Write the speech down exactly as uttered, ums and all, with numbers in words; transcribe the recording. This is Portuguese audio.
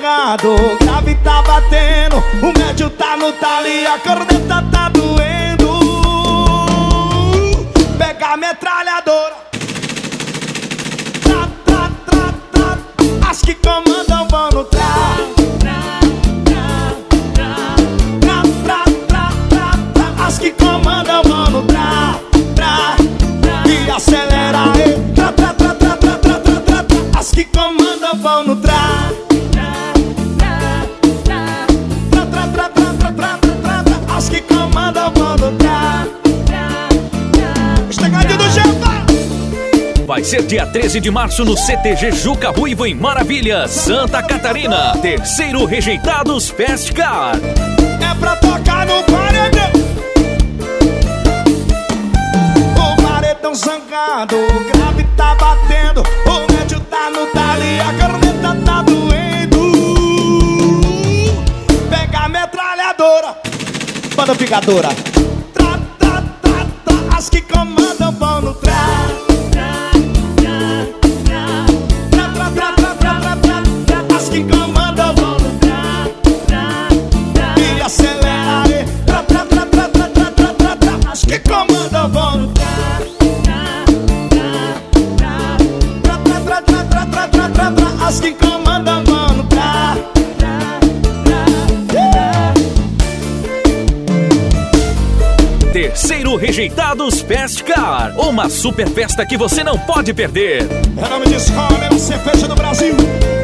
zangado, o grave tá batendo, o médio tá no talo e a corneta tá doendo. Pega a metralhadora, tra, tra, tra, tra. As que comandam vão no tra. As que comandam vão no tra, tra, e acelera aí, tra, tra, tra, tra, tra, tra, tra, tra, tra. As que comandam vão no tra, tra, tra, tra, tra, tra, tra, tra, tra, tra. As que comandam vão no tra. Estegadinho do Jeová. Vai ser dia treze de março no C T G Juca Ruivo em Maravilha, Santa Catarina. Terceiro Rejeitados Fast Car. É pra tocar no paredão. Tão zangado, o grave tá batendo, o médio tá no talo e a corneta tá doendo. Pega a metralhadora, banda picadora, tra, tra, tra, tra. As que comandam vão no tra, tra, tra, tra, tra, tra, tra, tra, tra, tra, tra. As que comandam vão no tra, tra, tra. E acelera aí, tra, tra, tra, tra, tra, tra, tra, tra, tra. As que comandam vão no tra. As que comandam vão no tra, tra, tra. Terceiro Rejeitados Fast Car. Uma super festa que você não pode perder. É nome de escola, é a cerveja do Brasil.